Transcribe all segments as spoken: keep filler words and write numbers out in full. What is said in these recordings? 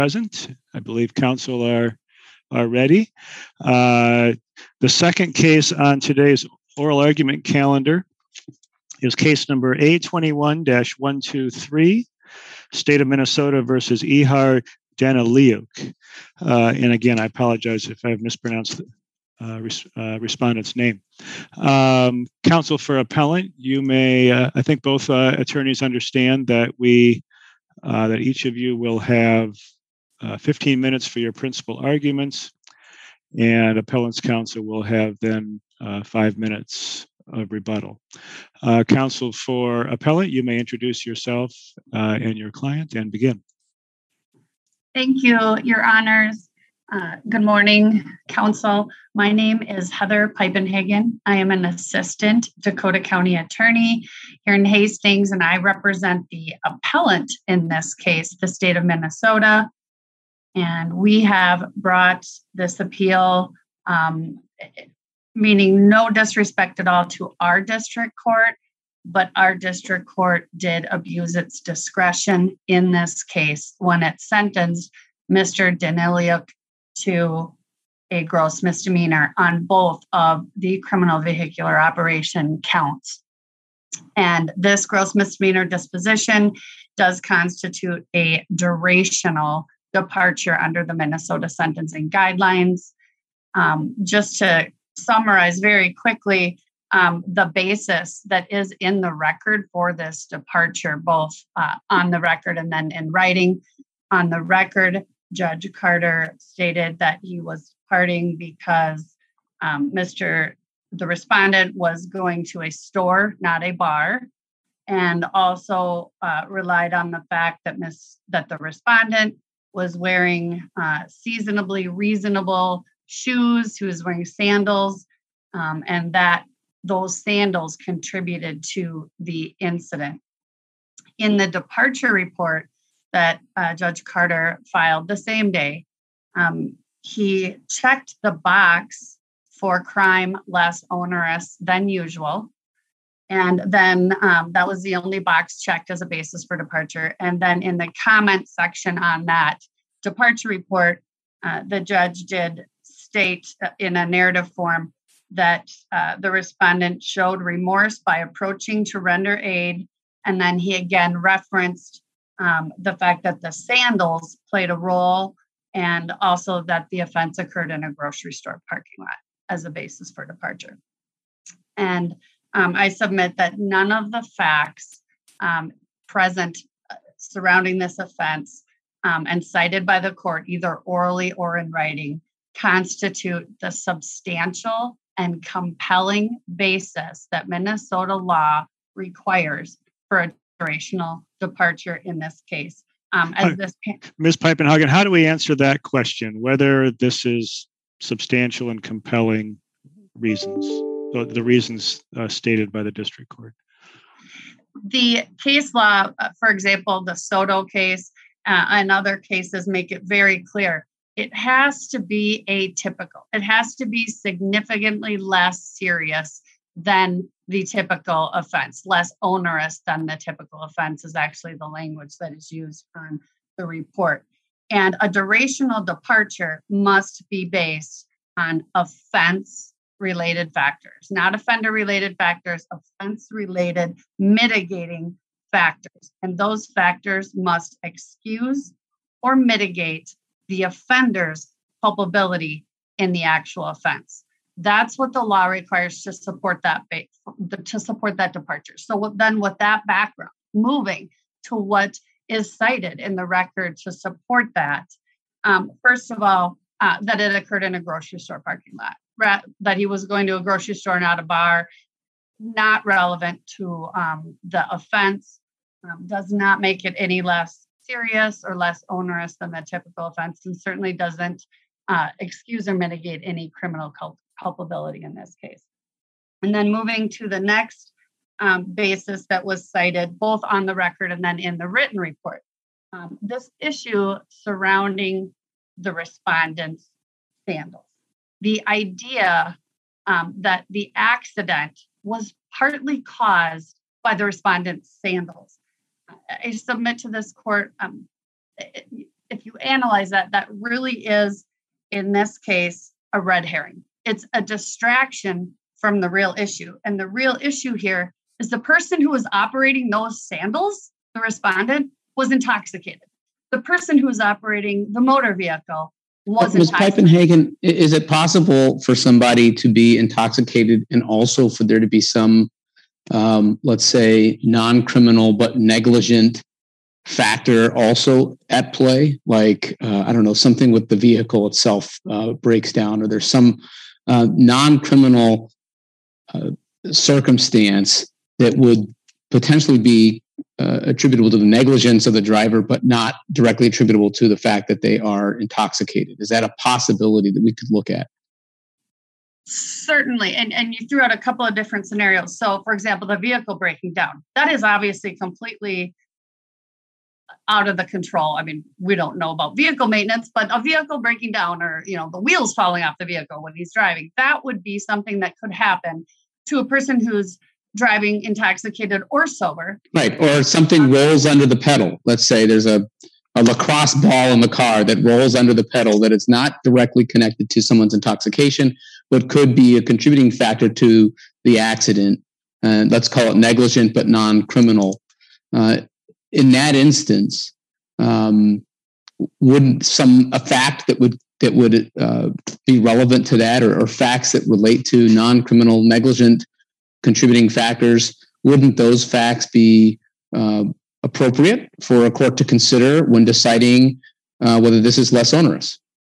present. I believe council are are ready. Uh, the second case on today's oral argument calendar is case number A twenty-one dash one two three, State of Minnesota versus Ihar Daniliuk. Uh, and again, I apologize if I've mispronounced the uh, res- uh, respondent's name. Um, counsel for appellant, you may, uh, I think both uh, attorneys understand that we, uh, that each of you will have uh, fifteen minutes for your principal arguments, and appellant's counsel will have then uh, five minutes of rebuttal. Uh, counsel for appellant, you may introduce yourself uh, and your client and begin. Thank you, Your Honors. Uh, good morning, counsel. My name is Heather Piepenhagen. I am an assistant Dakota County attorney here in Hastings, and I represent the appellant in this case, the state of Minnesota. And we have brought this appeal, um, meaning no disrespect at all to our district court, but our district court did abuse its discretion in this case when it sentenced Mister Daniliuk to a gross misdemeanor on both of the criminal vehicular operation counts. And this gross misdemeanor disposition does constitute a durational departure under the Minnesota sentencing guidelines. Um, just to summarize very quickly, um, the basis that is in the record for this departure, both uh, on the record and then in writing. On the record, Judge Carter stated that he was departing because um, Mister the respondent was going to a store, not a bar, and also uh, relied on the fact that Miss that the respondent was wearing uh, seasonably reasonable shoes. He was wearing sandals, um, and that those sandals contributed to the incident. In the departure report that uh, Judge Carter filed the same day, um, he checked the box for crime less onerous than usual. And then um, that was the only box checked as a basis for departure. And then in the comment section on that departure report, uh, the judge did state in a narrative form that uh, the respondent showed remorse by approaching to render aid. And then he again referenced um, the fact that the sandals played a role, and also that the offense occurred in a grocery store parking lot as a basis for departure. And um, I submit that none of the facts um, present surrounding this offense um, and cited by the court, either orally or in writing, constitute the substantial and compelling basis that Minnesota law requires for a durational departure in this case. Um, as this Miz Piepenhagen, how do we answer that question, whether this is substantial and compelling reasons, the, the reasons uh, stated by the district court? The case law, uh, for example, the Soto case uh, and other cases make it very clear. It has to be atypical. It has to be significantly less serious than the typical offense, less onerous than the typical offense is actually the language that is used on the report. And a durational departure must be based on offense-related factors, not offender-related factors, offense-related mitigating factors. And those factors must excuse or mitigate the offender's culpability in the actual offense. That's what the law requires to support that to support that departure. So then with that background, moving to what is cited in the record to support that, um, first of all, uh, that it occurred in a grocery store parking lot, ra- that he was going to a grocery store, not a bar, not relevant to um, the offense, um, does not make it any less serious or less onerous than the typical offense, and certainly doesn't uh, excuse or mitigate any criminal culp- culpability in this case. And then moving to the next um, basis that was cited both on the record and then in the written report, um, this issue surrounding the respondent's sandals. The idea um, that the accident was partly caused by the respondent's sandals. I submit to this court, um, it, if you analyze that, that really is, in this case, a red herring. It's a distraction from the real issue. And the real issue here is the person who was operating those sandals, the respondent, was intoxicated. The person who was operating the motor vehicle was Miz intoxicated. Pippenhagen, is it possible for somebody to be intoxicated and also for there to be some, um, let's say, non-criminal but negligent factor also at play? Like, uh, I don't know, something with the vehicle itself uh, breaks down, or there's some uh, non-criminal uh, circumstance that would potentially be uh, attributable to the negligence of the driver, but not directly attributable to the fact that they are intoxicated. Is that a possibility that we could look at? Certainly. And, and you threw out a couple of different scenarios. So, for example, the vehicle breaking down, that is obviously completely out of the control. I mean, we don't know about vehicle maintenance, but a vehicle breaking down, or, you know, the wheels falling off the vehicle when he's driving, that would be something that could happen to a person who's driving intoxicated or sober. Right. Or something rolls under the pedal. Let's say there's a, a lacrosse ball in the car that rolls under the pedal that is not directly connected to someone's intoxication, but could be a contributing factor to the accident. And uh, let's call it negligent, but non-criminal. Uh, in that instance, um, wouldn't some, a fact that would, that would uh, be relevant to that, or, or facts that relate to non-criminal negligent contributing factors, wouldn't those facts be uh, appropriate for a court to consider when deciding uh, whether this is less onerous?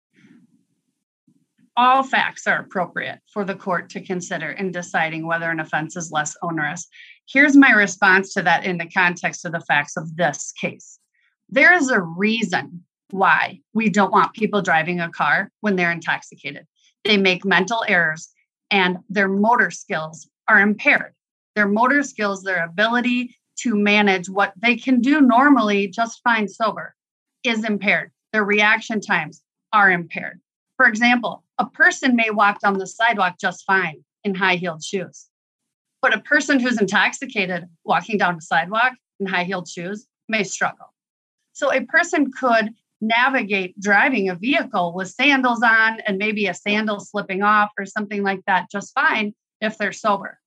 All facts are appropriate for the court to consider in deciding whether an offense is less onerous. Here's my response to that in the context of the facts of this case. There is a reason why we don't want people driving a car when they're intoxicated. They make mental errors and their motor skills are impaired. Their motor skills, their ability to manage what they can do normally just fine sober, is impaired. Their reaction times are impaired. For example, a person may walk down the sidewalk just fine in high-heeled shoes, but a person who's intoxicated walking down the sidewalk in high-heeled shoes may struggle. So a person could navigate driving a vehicle with sandals on and maybe a sandal slipping off or something like that just fine if they're sober.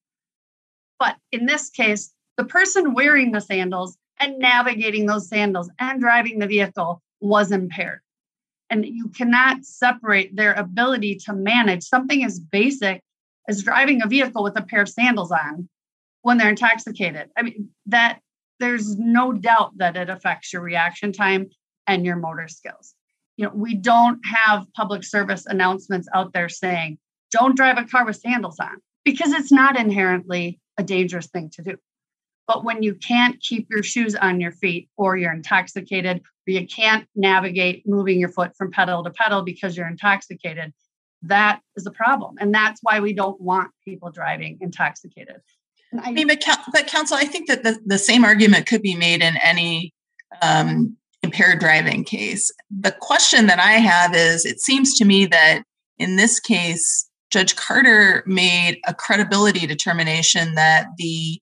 But in this case, the person wearing the sandals and navigating those sandals and driving the vehicle was impaired. And you cannot separate their ability to manage something as basic as driving a vehicle with a pair of sandals on when they're intoxicated. I mean, that there's no doubt that it affects your reaction time and your motor skills. You know, we don't have public service announcements out there saying, don't drive a car with sandals on, because it's not inherently a dangerous thing to do. But when you can't keep your shoes on your feet, or you're intoxicated, or you can't navigate moving your foot from pedal to pedal because you're intoxicated, that is a problem. And that's why we don't want people driving intoxicated. And I, I mean, but, but counsel, I think that the, the same argument could be made in any um, impaired driving case. The question that I have is, it seems to me that in this case, Judge Carter made a credibility determination that the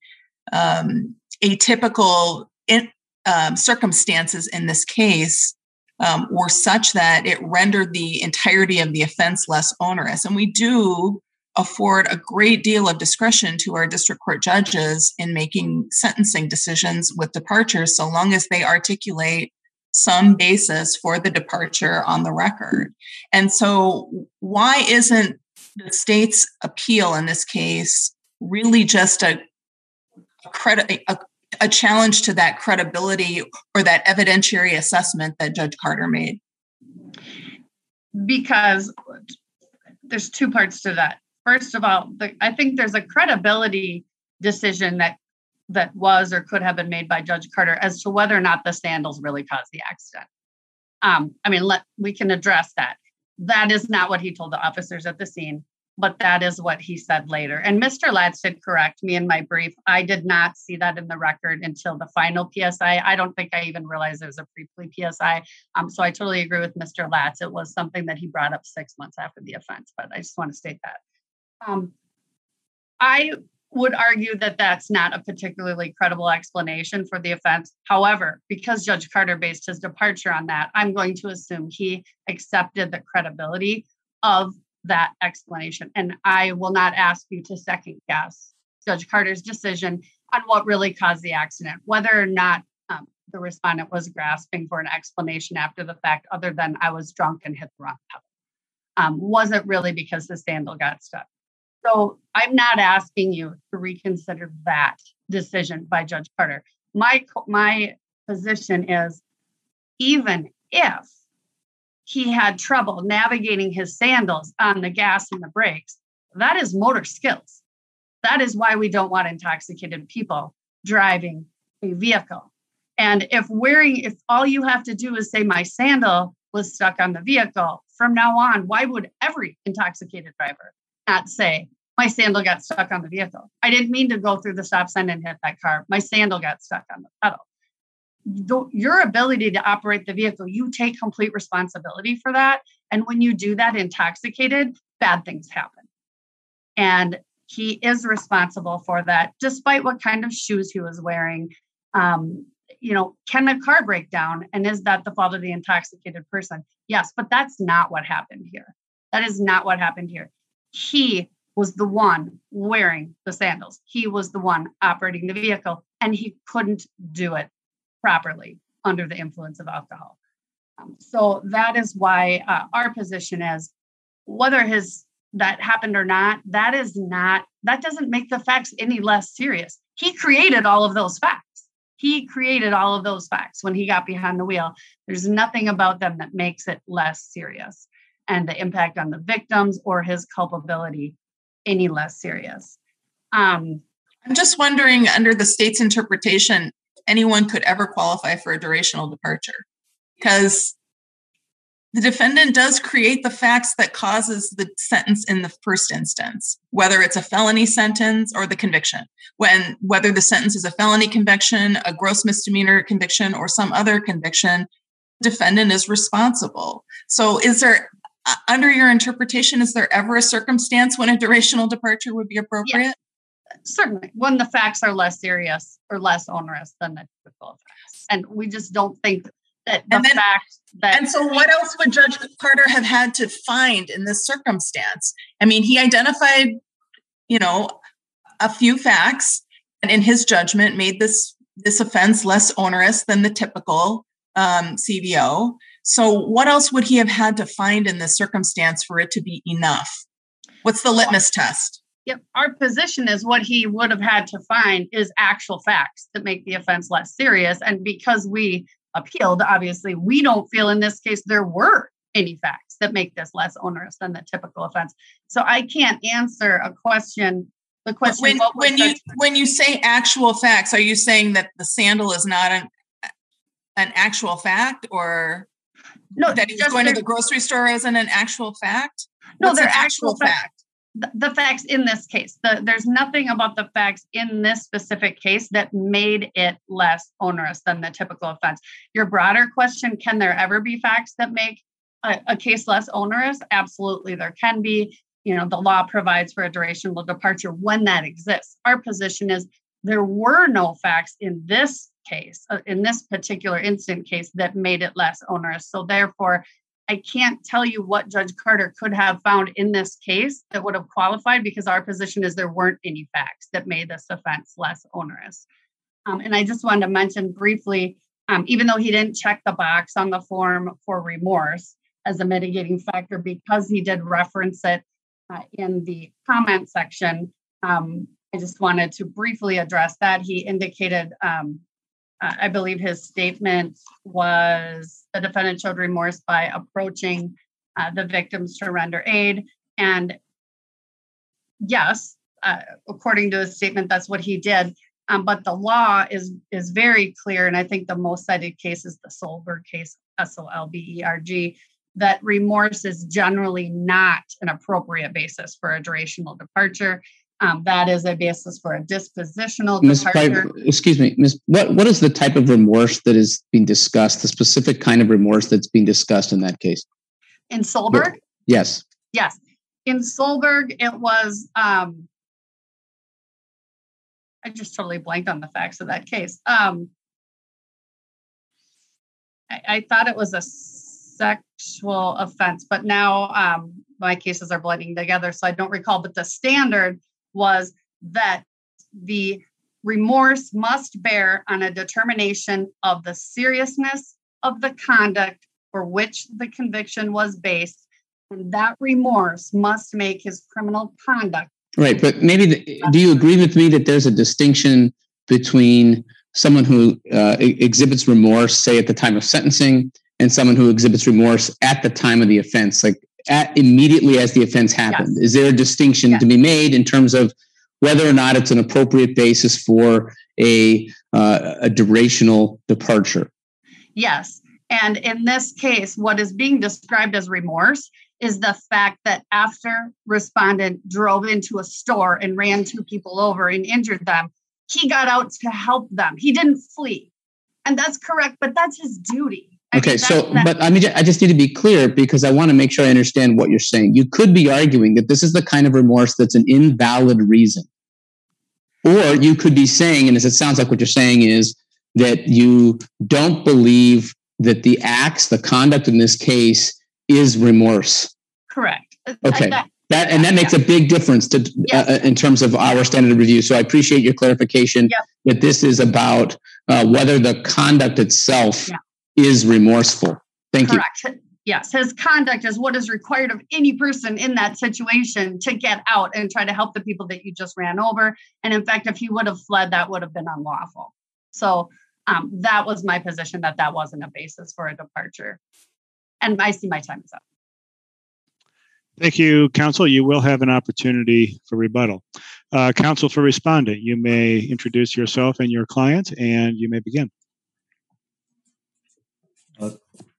um, atypical in, um, circumstances in this case um, were such that it rendered the entirety of the offense less onerous. And we do afford a great deal of discretion to our district court judges in making sentencing decisions with departures, so long as they articulate some basis for the departure on the record. And so why isn't the state's appeal in this case really just a, a credit, a, a challenge to that credibility or that evidentiary assessment that Judge Carter made? Because there's two parts to that. First of all, the, I think there's a credibility decision that that was or could have been made by Judge Carter as to whether or not the sandals really caused the accident. Um, I mean, let, we can address that. That is not what he told the officers at the scene, but that is what he said later. And Mister Latz did correct me in my brief. I did not see that in the record until the final P S I. I don't think I even realized there was a pre-plea P S I. Um, so I totally agree with Mister Latz. It was something that he brought up six months after the offense, but I just want to state that. Um, I would argue that that's not a particularly credible explanation for the offense. However, because Judge Carter based his departure on that, I'm going to assume he accepted the credibility of that explanation. And I will not ask you to second guess Judge Carter's decision on what really caused the accident, whether or not um, the respondent was grasping for an explanation after the fact, other than I was drunk and hit the wrong pedal. Um, was it really because the sandal got stuck? So I'm not asking you to reconsider that decision by Judge Carter. My, my position is, even if he had trouble navigating his sandals on the gas and the brakes, that is motor skills. That is why we don't want intoxicated people driving a vehicle. And if wearing, if all you have to do is say my sandal was stuck on the vehicle, from now on, why would every intoxicated driver not say my sandal got stuck on the vehicle? I didn't mean to go through the stop sign and hit that car. My sandal got stuck on the pedal. Your ability to operate the vehicle, you take complete responsibility for that. And when you do that intoxicated, bad things happen. And he is responsible for that, despite what kind of shoes he was wearing. Um, you know, can a car break down? And is that the fault of the intoxicated person? Yes, but that's not what happened here. That is not what happened here. He was the one wearing the sandals. He was the one operating the vehicle, and he couldn't do it properly under the influence of alcohol. Um, so that is why uh, our position is, whether his that happened or not, that is not, that doesn't make the facts any less serious. He created all of those facts. He created all of those facts when he got behind the wheel. There's nothing about them that makes it less serious, and the impact on the victims or his culpability any less serious. Um, I'm just wondering, under the state's interpretation, anyone could ever qualify for a durational departure, because the defendant does create the facts that causes the sentence in the first instance, whether it's a felony sentence or the conviction. When whether the sentence is a felony conviction, a gross misdemeanor conviction, or some other conviction, the defendant is responsible. So is there, under your interpretation, is there ever a circumstance when a durational departure would be appropriate? Yes, certainly, when the facts are less serious or less onerous than the typical facts. And we just don't think that the and then, fact that... And so what else would Judge Carter have had to find in this circumstance? I mean, he identified, you know, a few facts, and in his judgment made this, this offense less onerous than the typical um, C V O. So what else would he have had to find in this circumstance for it to be enough? What's the litmus test? Yep. Our position is what he would have had to find is actual facts that make the offense less serious. And because we appealed, obviously, we don't feel in this case there were any facts that make this less onerous than the typical offense. So I can't answer a question. The question when, when you when you say actual facts, are you saying that the sandal is not an an actual fact, or no, that he's going to the grocery store isn't an actual fact? No, What's they're an actual, actual fact. fact? The, the facts in this case. The, there's nothing about the facts in this specific case that made it less onerous than the typical offense. Your broader question, can there ever be facts that make a, a case less onerous? Absolutely, there can be. You know, the law provides for a durational departure when that exists. Our position is there were no facts in this case, uh, in this particular instant case, that made it less onerous. So therefore, I can't tell you what Judge Carter could have found in this case that would have qualified, because our position is there weren't any facts that made this offense less onerous. Um, and I just wanted to mention briefly, um, even though he didn't check the box on the form for remorse as a mitigating factor, because he did reference it uh, in the comment section, um, I just wanted to briefly address that. He indicated, um, uh, I believe his statement was the defendant showed remorse by approaching uh, the victims to render aid. And yes, uh, according to his statement, that's what he did. Um, but the law is is very clear, and I think the most cited case is the Solberg case, S O L B E R G, that remorse is generally not an appropriate basis for a durational departure. Um, that is a basis for a dispositional Miz departure. Pipe, excuse me, Miz What what is the type of remorse that is being discussed? The specific kind of remorse that's being discussed in that case? In Solberg? Yes. Yes. In Solberg, it was um, I just totally blanked on the facts of that case. Um, I, I thought it was a sexual offense, but now um, my cases are blending together, so I don't recall. But the standard was that the remorse must bear on a determination of the seriousness of the conduct for which the conviction was based, and that remorse must make his criminal conduct. Right, but maybe, the, do you agree with me that there's a distinction between someone who uh, exhibits remorse, say at the time of sentencing, and someone who exhibits remorse at the time of the offense, like at, immediately as the offense happened? Yes. Is there a distinction yes. to be made in terms of whether or not it's an appropriate basis for a uh, a durational departure? Yes. And in this case, what is being described as remorse is the fact that after respondent drove into a store and ran two people over and injured them, he got out to help them. He didn't flee. And that's correct, but that's his duty. I okay, mean, so, but I mean, I just need to be clear because I want to make sure I understand what you're saying. You could be arguing that this is the kind of remorse that's an invalid reason. Or you could be saying, and as it sounds like what you're saying is that you don't believe that the acts, the conduct in this case is remorse. Correct. Okay. That, that and that makes yeah. a big difference to yes. uh, in terms of our standard of review. So I appreciate your clarification yep. that this is about uh, whether the conduct itself yeah. is remorseful. Thank Correct. you. Yes, his conduct is what is required of any person in that situation to get out and try to help the people that you just ran over. And in fact, if he would have fled, that would have been unlawful. So um, that was my position, that that wasn't a basis for a departure. And I see my time is up. Thank you, counsel. You will have an opportunity for rebuttal. Uh, counsel for respondent, you may introduce yourself and your client, and you may begin. Uh,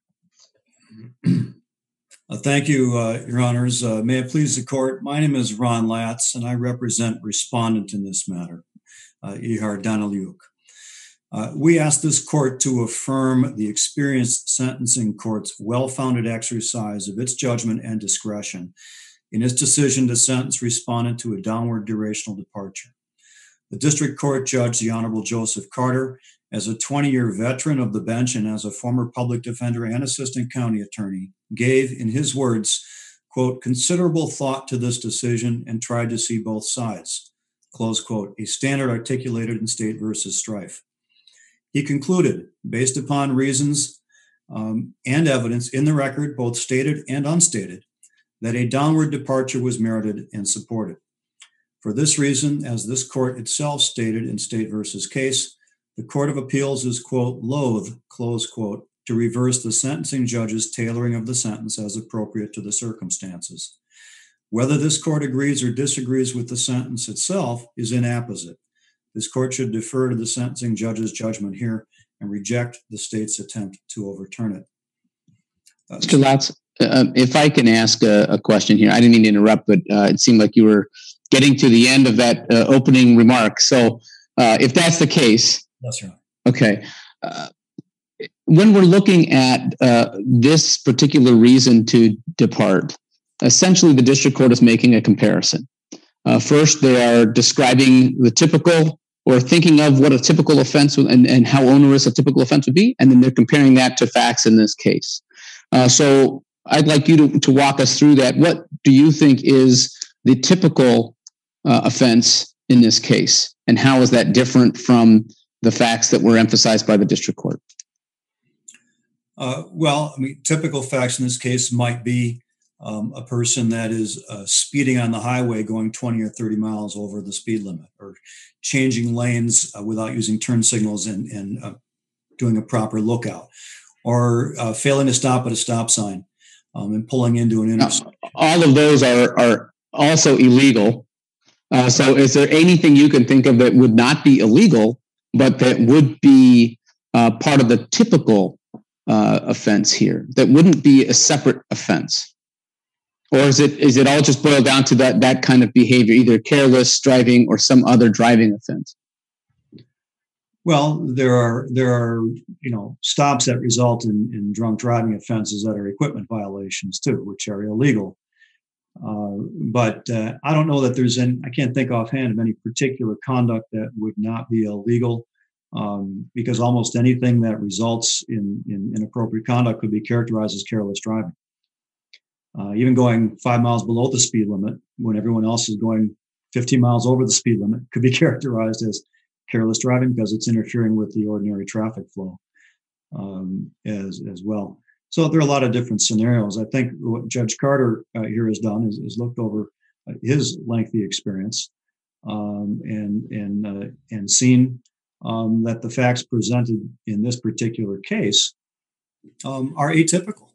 uh, thank you, uh, Your Honors. Uh, may it please the court, my name is Ron Latz, and I represent respondent in this matter, uh, Ihar Daniliuk. Uh, we ask this court to affirm the experienced sentencing court's well-founded exercise of its judgment and discretion in its decision to sentence respondent to a downward durational departure. The district court judge, the Honorable Joseph Carter, as a twenty-year veteran of the bench and as a former public defender and assistant county attorney, gave, in his words, quote, considerable thought to this decision and tried to see both sides, close quote, a standard articulated in State versus Strife. He concluded, based upon reasons um, and evidence in the record, both stated and unstated, that a downward departure was merited and supported. For this reason, as this court itself stated in State versus Case, the Court of Appeals is, quote, loath, close quote, to reverse the sentencing judge's tailoring of the sentence as appropriate to the circumstances. Whether this court agrees or disagrees with the sentence itself is inapposite. This court should defer to the sentencing judge's judgment here and reject the state's attempt to overturn it. Uh, Mister Latz, uh, if I can ask a, a question here, I didn't mean to interrupt, but uh, it seemed like you were getting to the end of that uh, opening remark. So uh, if that's the case, that's right. Okay. Uh, when we're looking at uh, this particular reason to depart, essentially the district court is making a comparison. Uh, first, they are describing the typical or thinking of what a typical offense would, and, and how onerous a typical offense would be, and then they're comparing that to facts in this case. Uh, so I'd like you to, to walk us through that. What do you think is the typical uh, offense in this case, and how is that different from the facts that were emphasized by the district court? Uh, well, I mean, typical facts in this case might be um, a person that is uh, speeding on the highway going twenty or thirty miles over the speed limit, or changing lanes uh, without using turn signals and, and uh, doing a proper lookout, or uh, failing to stop at a stop sign um, and pulling into an intersection. All of those are, are also illegal. Uh, so is there anything you can think of that would not be illegal, but that would be uh, part of the typical uh, offense here, that wouldn't be a separate offense? Or is it is it all just boiled down to that that kind of behavior, either careless driving or some other driving offense? Well, there are there are you know stops that result in, in drunk driving offenses that are equipment violations too, which are illegal. Uh, but uh, I don't know that there's any, I can't think offhand of any particular conduct that would not be illegal, um, because almost anything that results in, in inappropriate conduct could be characterized as careless driving. Uh, even going five miles below the speed limit when everyone else is going fifteen miles over the speed limit could be characterized as careless driving because it's interfering with the ordinary traffic flow um, as, as well. So there are a lot of different scenarios. I think what Judge Carter uh, here has done is, is looked over uh, his lengthy experience um, and and uh, and seen um, that the facts presented in this particular case um, are atypical,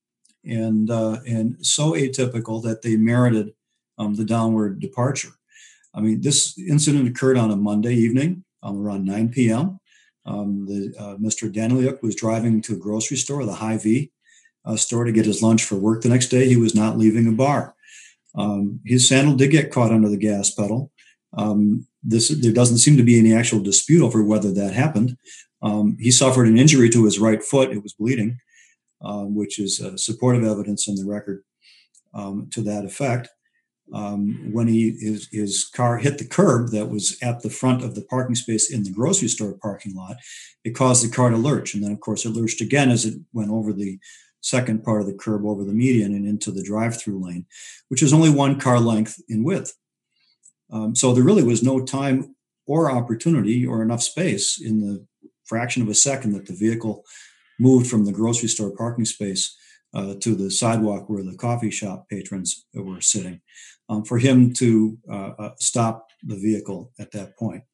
and uh, and so atypical that they merited um, the downward departure. I mean, this incident occurred on a Monday evening um, around nine p.m. Um, the, uh, Mister Danieliuk was driving to a grocery store, the Hy-Vee uh, store, to get his lunch for work the next day. He was not leaving a bar. Um, his sandal did get caught under the gas pedal. Um, this, there doesn't seem to be any actual dispute over whether that happened. Um, he suffered an injury to his right foot. It was bleeding, uh, which is uh, supportive evidence in the record um, to that effect. Um, when he his, his car hit the curb that was at the front of the parking space in the grocery store parking lot, it caused the car to lurch. And then, of course, it lurched again as it went over the second part of the curb over the median and into the drive-through lane, which is only one car length in width. Um, so there really was no time or opportunity or enough space in the fraction of a second that the vehicle moved from the grocery store parking space uh, to the sidewalk where the coffee shop patrons were sitting. Um, for him to uh, uh, stop the vehicle at that point.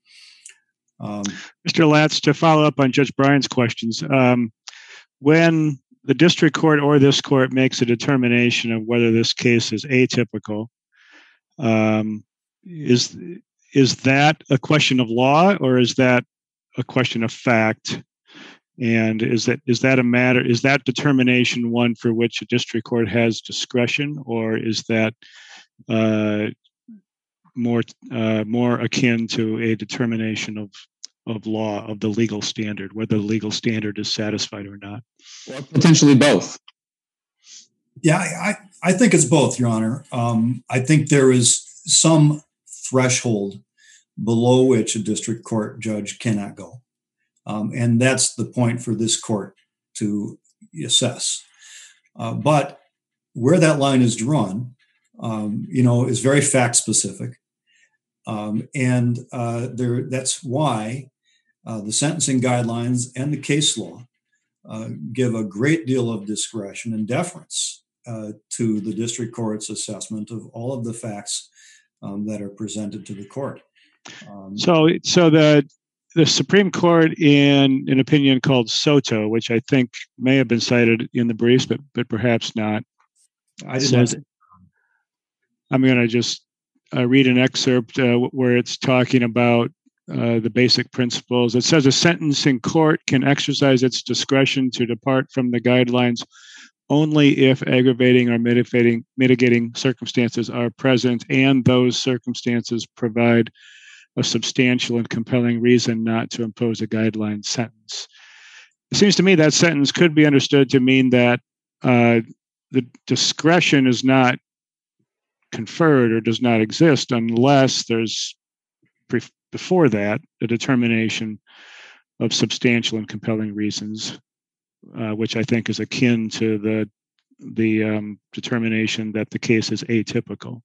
Um, Mister Latz, to follow up on Judge Bryan's questions, um, when the district court or this court makes a determination of whether this case is atypical, um, is is that a question of law or is that a question of fact? And is that is that a matter? Is that determination one for which a district court has discretion, or is that uh, more uh, more akin to a determination of of law, of the legal standard, whether the legal standard is satisfied or not? Or potentially both. Yeah, I, I think it's both, Your Honor. Um, I think there is some threshold below which a district court judge cannot go. Um, and that's the point for this court to assess. Uh, but where that line is drawn, Um, you know, is very fact specific. Um, and uh, there, that's why uh, the sentencing guidelines and the case law uh, give a great deal of discretion and deference uh, to the district court's assessment of all of the facts um, that are presented to the court. Um, so, so the the Supreme Court, in an opinion called Soto, which I think may have been cited in the briefs, but but perhaps not, I did says, not. I'm going to just uh, read an excerpt uh, where it's talking about uh, the basic principles. It says a sentencing court can exercise its discretion to depart from the guidelines only if aggravating or mitigating, mitigating circumstances are present and those circumstances provide a substantial and compelling reason not to impose a guideline sentence. It seems to me that sentence could be understood to mean that uh, the discretion is not conferred or does not exist unless there's pre- before that a determination of substantial and compelling reasons, uh, which I think is akin to the the um, determination that the case is atypical.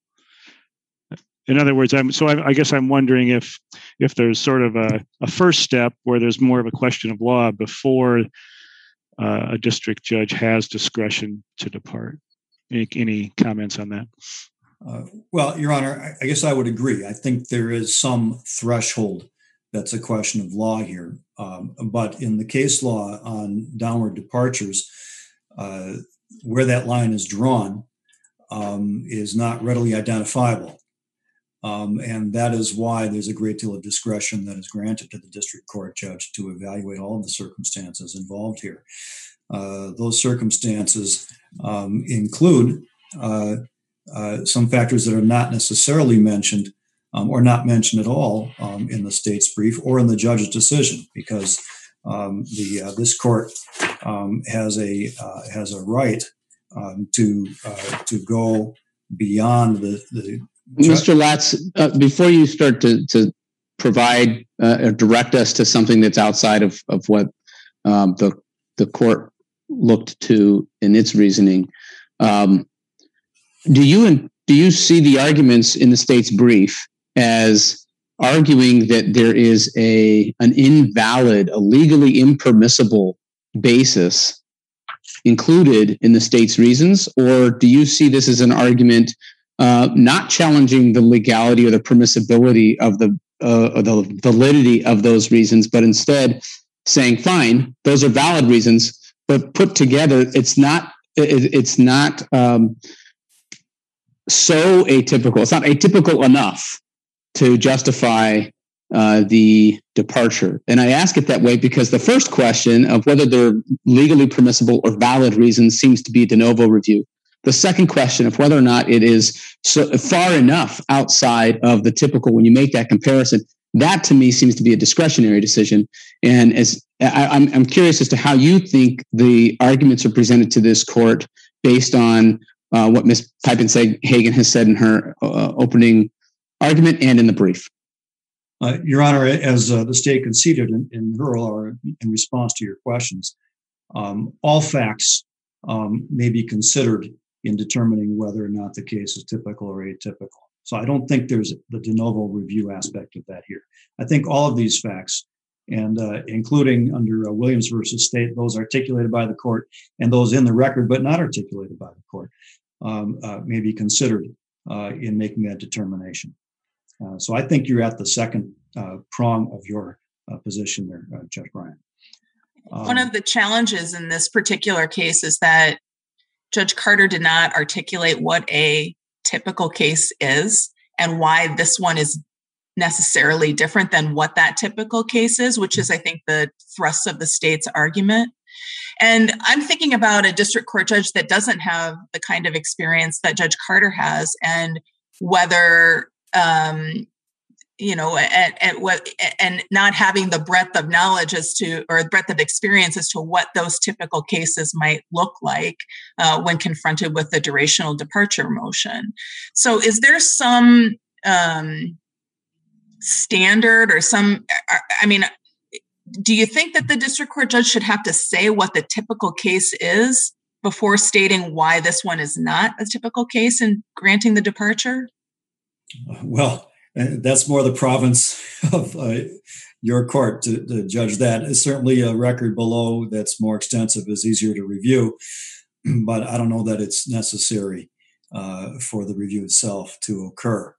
In other words, I'm so I, I guess I'm wondering if if there's sort of a, a first step where there's more of a question of law before uh, a district judge has discretion to depart. Any, any comments on that? Uh, well, Your Honor, I, I guess I would agree. I think there is some threshold that's a question of law here. Um, but in the case law on downward departures, uh, where that line is drawn um, is not readily identifiable. Um, and that is why there's a great deal of discretion that is granted to the district court judge to evaluate all of the circumstances involved here. Uh, those circumstances um, include uh, uh, some factors that are not necessarily mentioned um, or not mentioned at all um, in the state's brief or in the judge's decision, because um, the uh, this court um, has a uh, has a right um, to uh, to go beyond the, the Mister Latz, uh, before you start to, to provide uh, or direct us to something that's outside of, of what um, the the court looked to in its reasoning, um, do you do you see the arguments in the state's brief as arguing that there is a an invalid, a legally impermissible basis included in the state's reasons, or do you see this as an argument uh, not challenging the legality or the permissibility of the uh, or the validity of those reasons, but instead saying, fine, those are valid reasons, but put together, it's not it, it's not um, so atypical. It's not atypical enough to justify uh, the departure. And I ask it that way because the first question of whether they're legally permissible or valid reasons seems to be de novo review. The second question of whether or not it is so far enough outside of the typical, when you make that comparison, that to me seems to be a discretionary decision. And as I, I'm, I'm curious as to how you think the arguments are presented to this court based on uh, what Miz Peipenhagen has said in her uh, opening argument and in the brief. Uh, Your Honor, as uh, the state conceded in, in her or in response to your questions, um, all facts um, may be considered in determining whether or not the case is typical or atypical. So I don't think there's the de novo review aspect of that here. I think all of these facts, and uh, including under uh, Williams versus State, those articulated by the court and those in the record but not articulated by the court, um, uh, may be considered uh, in making that determination. Uh, so I think you're at the second uh, prong of your uh, position there, uh, Judge Bryan. Um, One of the challenges in this particular case is that Judge Carter did not articulate what a typical case is and why this one is necessarily different than what that typical case is, which is, I think, the thrust of the state's argument. And I'm thinking about a district court judge that doesn't have the kind of experience that Judge Carter has, and whether, um, you know, and, and what, and not having the breadth of knowledge as to, or breadth of experience as to what those typical cases might look like uh, when confronted with the durational departure motion. So, is there some um, standard or some? I mean, do you think that the district court judge should have to say what the typical case is before stating why this one is not a typical case and granting the departure? Well, that's more the province of uh, your court to, to judge that. It's certainly a record below that's more extensive is easier to review, but I don't know that it's necessary uh, for the review itself to occur.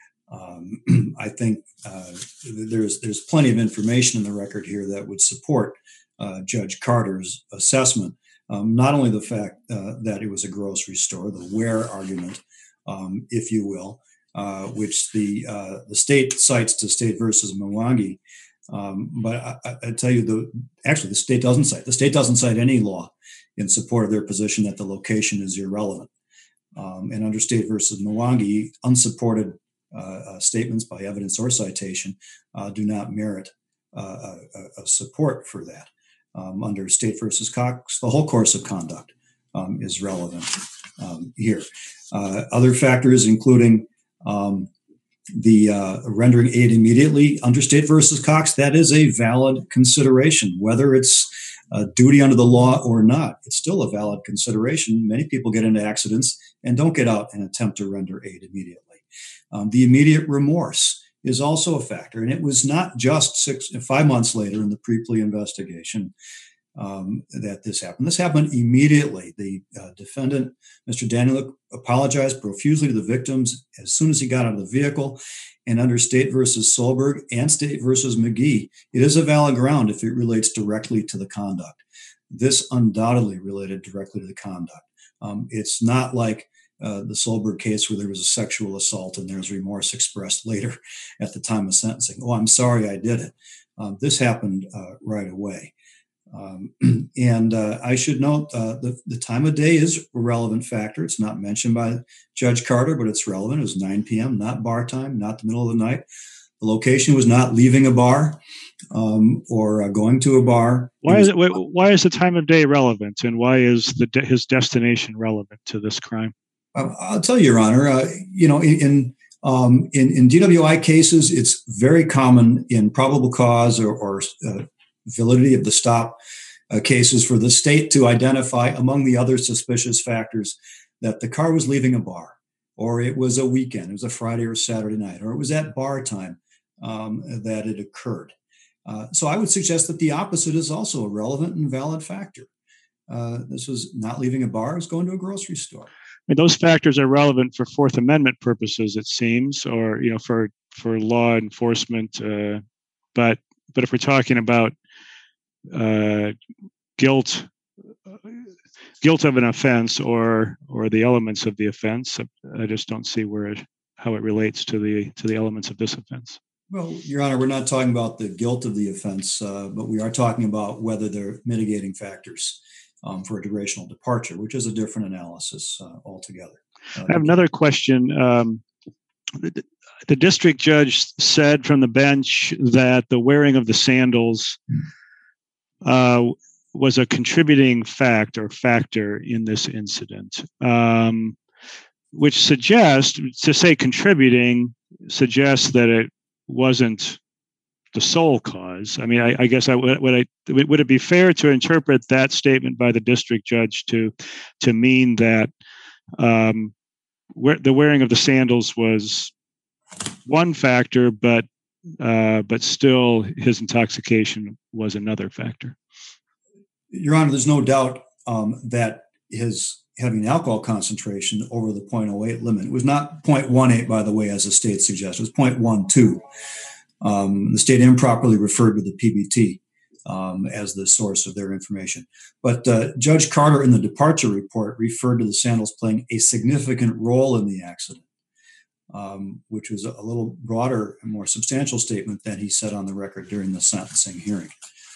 Um, I think uh, there's there's plenty of information in the record here that would support uh, Judge Carter's assessment. Um, not only the fact uh, that it was a grocery store, the where argument, um, if you will, Uh, which the uh, the state cites to State versus Mwangi, um, but I, I tell you, the actually the state doesn't cite. The state doesn't cite any law in support of their position that the location is irrelevant. Um, and under State versus Mwangi, unsupported uh, uh, statements by evidence or citation uh, do not merit uh, a, a support for that. Um, under State versus Cox, the whole course of conduct um, is relevant um, here. Uh, other factors, including Um, the uh, rendering aid immediately under State versus Cox, that is a valid consideration, whether it's a duty under the law or not. It's still a valid consideration. Many people get into accidents and don't get out and attempt to render aid immediately. Um, the immediate remorse is also a factor, and it was not just six, five months later in the pre-plea investigation Um, that this happened. This happened immediately. The uh, defendant, Mister Danyluk, apologized profusely to the victims as soon as he got out of the vehicle. And under State versus Solberg and State versus McGee, it is a valid ground if it relates directly to the conduct. This undoubtedly related directly to the conduct. Um, it's not like uh, the Solberg case where there was a sexual assault and there's remorse expressed later at the time of sentencing. Oh, I'm sorry I did it. Um, this happened uh, right away. Um, and uh, I should note uh, the, the time of day is a relevant factor. It's not mentioned by Judge Carter, but it's relevant. It was nine p.m., not bar time, not the middle of the night. The location was not leaving a bar um, or uh, going to a bar. Why is it? Why is the time of day relevant, and why is the his destination relevant to this crime? Uh, I'll tell you, Your Honor, uh, you know, in, um, in, in D W I cases, it's very common in probable cause or, or uh, validity of the stop uh, cases for the state to identify, among the other suspicious factors, that the car was leaving a bar, or it was a weekend, it was a Friday or Saturday night, or it was at bar time um, that it occurred. Uh, so I would suggest that the opposite is also a relevant and valid factor. Uh, this was not leaving a bar, it was going to a grocery store. I mean, those factors are relevant for Fourth Amendment purposes, it seems, or you know, for for law enforcement. Uh, but but if we're talking about uh, guilt, guilt of an offense, or or the elements of the offense, I just don't see where it, how it relates to the to the elements of this offense. Well, Your Honor, we're not talking about the guilt of the offense, uh, but we are talking about whether they're mitigating factors um, for a durational departure, which is a different analysis uh, altogether. Uh, I have another question. Um, the, the district judge said from the bench that the wearing of the sandals uh, was a contributing fact or factor in this incident, um, which suggests, to say contributing, suggests that it wasn't the sole cause. I mean, I, I guess I would, would I would it be fair to interpret that statement by the district judge to to mean that um, where, the wearing of the sandals was one factor, but uh, but still his intoxication was another factor? Your Honor, there's no doubt um, that his having alcohol concentration over the zero point zero eight limit. It was not zero point one eight, by the way, as the state suggests. It was zero point one two. Um, the state improperly referred to the P B T um, as the source of their information. But uh, Judge Carter in the departure report referred to the sandals playing a significant role in the accident, um, which was a little broader and more substantial statement than he said on the record during the sentencing hearing.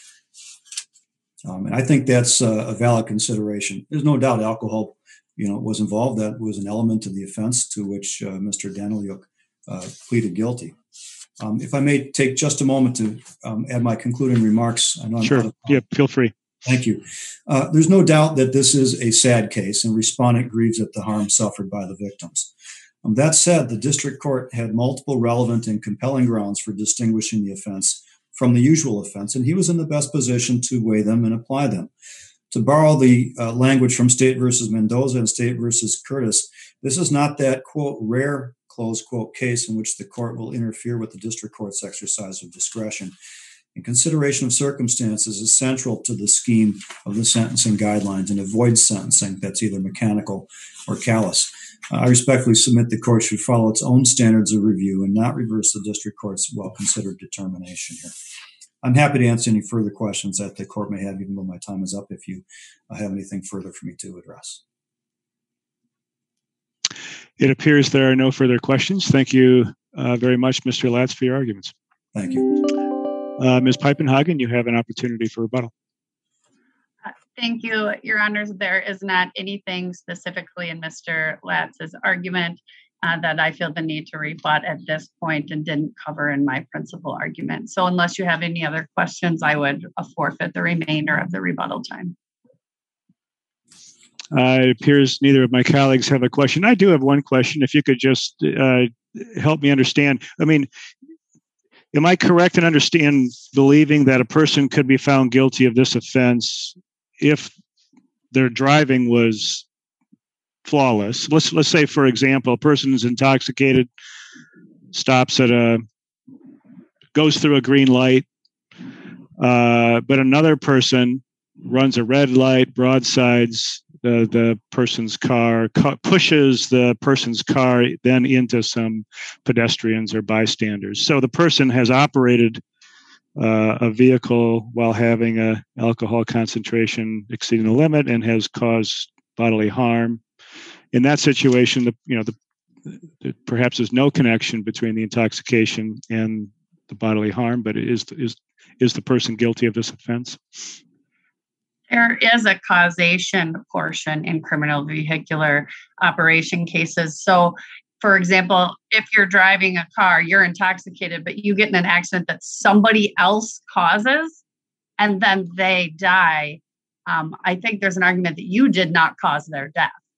Um, and I think that's uh, a valid consideration. There's no doubt alcohol, you know, was involved. That was an element of the offense to which uh, Mister Danieluk uh, pleaded guilty. Um, if I may take just a moment to um, add my concluding remarks. I know I'm Sure. Yeah, feel free. Thank you. Uh, there's no doubt that this is a sad case, and respondent grieves at the harm suffered by the victims. Um, that said, the district court had multiple relevant and compelling grounds for distinguishing the offense from the usual offense, and he was in the best position to weigh them and apply them. To borrow the uh, language from State versus Mendoza and State versus Curtis, this is not that, quote, rare, close quote, case in which the court will interfere with the district court's exercise of discretion. And consideration of circumstances is central to the scheme of the sentencing guidelines and avoids sentencing that's either mechanical or callous. Uh, I respectfully submit the court should follow its own standards of review and not reverse the district court's well-considered determination here. I'm happy to answer any further questions that the court may have, even though my time is up, if you uh, have anything further for me to address. It appears there are no further questions. Thank you uh, very much, Mister Latz, for your arguments. Thank you. Uh, Miz Piepenhagen, you have an opportunity for rebuttal. Uh, thank you, Your Honors. There is not anything specifically in Mister Latz's argument uh, that I feel the need to rebut at this point and didn't cover in my principal argument. So unless you have any other questions, I would uh, forfeit the remainder of the rebuttal time. Uh, it appears neither of my colleagues have a question. I do have one question. If you could just uh, help me understand. I mean, am I correct in understand believing that a person could be found guilty of this offense if their driving was flawless? Let's let's say, for example, a person is intoxicated, stops at a, goes through a green light, uh, but another person runs a red light, broadsides the the person's car, cu- pushes the person's car then into some pedestrians or bystanders. So the person has operated uh, a vehicle while having a alcohol concentration exceeding the limit and has caused bodily harm. In that situation, the you know the, the perhaps there's no connection between the intoxication and the bodily harm, but is is is the person guilty of this offense? There is a causation portion in criminal vehicular operation cases. So, for example, if you're driving a car, you're intoxicated, but you get in an accident that somebody else causes, and then they die. Um, I think there's an argument that you did not cause their death.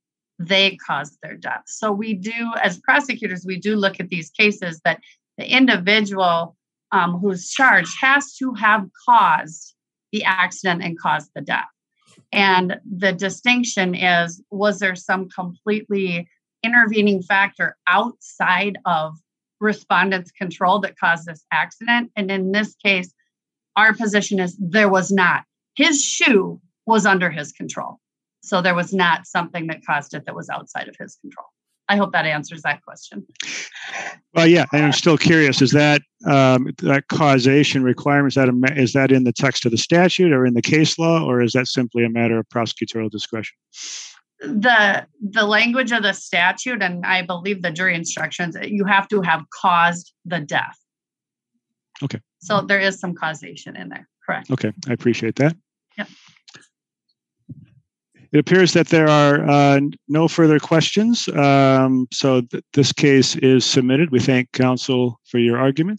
they caused their death. So we do, as prosecutors, we do look at these cases that the individual um, who's charged has to have caused the accident and caused the death. And the distinction is, was there some completely intervening factor outside of respondent's control that caused this accident? And in this case, our position is there was not. His shoe was under his control. So there was not something that caused it that was outside of his control. I hope that answers that question. Well, yeah, and I'm still curious, is that um, that causation requirement, is that, a, is that in the text of the statute or in the case law, or is that simply a matter of prosecutorial discretion? The the language of the statute, and I believe the jury instructions, you have to have caused the death. Okay. So there is some causation in there, correct? Okay, I appreciate that. Yep. It appears that there are uh, no further questions. Um, so th- this case is submitted. We thank counsel for your arguments.